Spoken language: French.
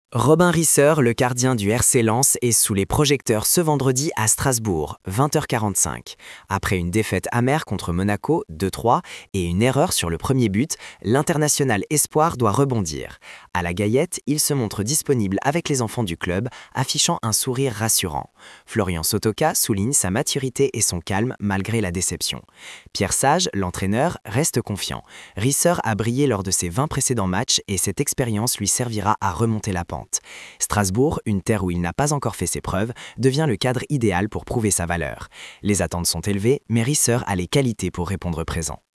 Robin Risser, le gardien du RC Lens, est sous les projecteurs ce vendredi à Strasbourg, 20h45. Après une défaite amère contre Monaco, 2-3, et une erreur sur le premier but, l'international espoir doit rebondir. À la Gaillette, il se montre disponible avec les enfants du club, affichant un sourire rassurant. Florian Sotoka souligne sa maturité et son calme malgré la déception. Pierre Sage, l'entraîneur, reste confiant. Risser a brillé lors de ses 20 précédents matchs et cette expérience lui servira à remonter la pente. Strasbourg, une terre où il n'a pas encore fait ses preuves, devient le cadre idéal pour prouver sa valeur. Les attentes sont élevées, mais Risser a les qualités pour répondre présent.